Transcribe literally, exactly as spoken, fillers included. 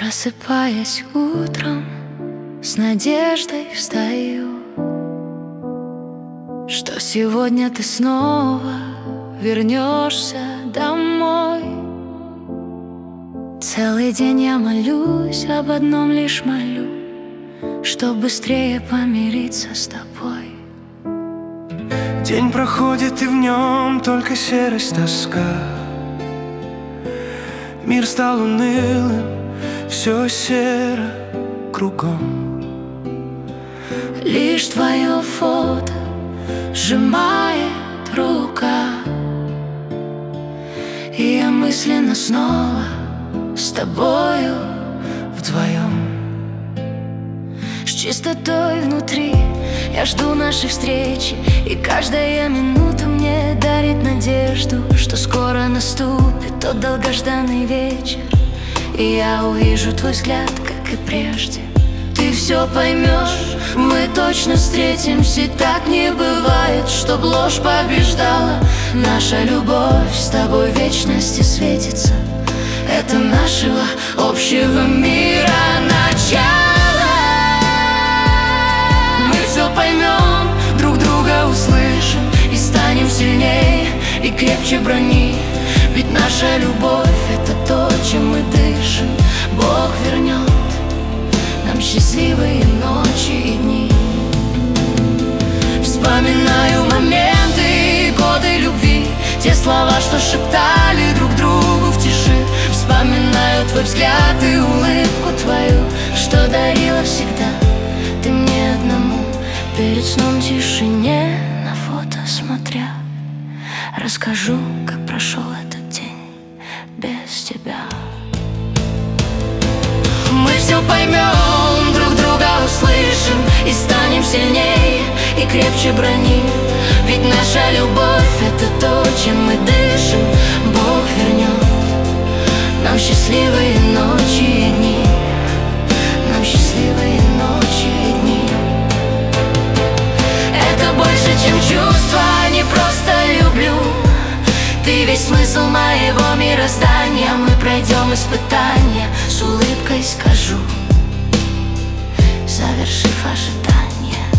Просыпаясь утром, с надеждой встаю, что сегодня ты снова вернешься домой. Целый день я молюсь, об одном лишь молю, чтоб быстрее помириться с тобой. День проходит, и в нем только серость, тоска. Мир стал унылым, все серо кругом. Лишь твое фото сжимает рука, и я мысленно снова с тобою вдвоем. С чистотой внутри я жду нашей встречи, и каждая минута мне дарит надежду, что скоро наступит тот долгожданный вечер, и я увижу твой взгляд, как и прежде. Ты все поймешь, мы точно встретимся, и так не бывает, чтоб ложь побеждала. Наша любовь с тобой в вечности светится, это нашего общего мира начало. Мы все поймем, друг друга услышим, и станем сильнее и крепче брони. Ведь наша любовь — это то, чем мы дышим. Бог вернет нам счастливые ночи и дни. Вспоминаю моменты и годы любви, те слова, что шептали друг другу в тиши. Вспоминаю твой взгляд и улыбку твою, что дарила всегда ты мне одному. Перед сном в тишине на фото смотря, расскажу, как прошел этот день без тебя. Мы все поймем, друг друга услышим, и станем сильнее и крепче брони. Ведь наша любовь — это то, чем мы дышим. Бог вернет нам счастливые ночи и дни, нам счастливые ночи и дни. Это больше, чем чувства, не просто люблю. Ты весь смысл моего мироздания. Мы пройдем испытания, с улыбкой скажу, завершив ожидание.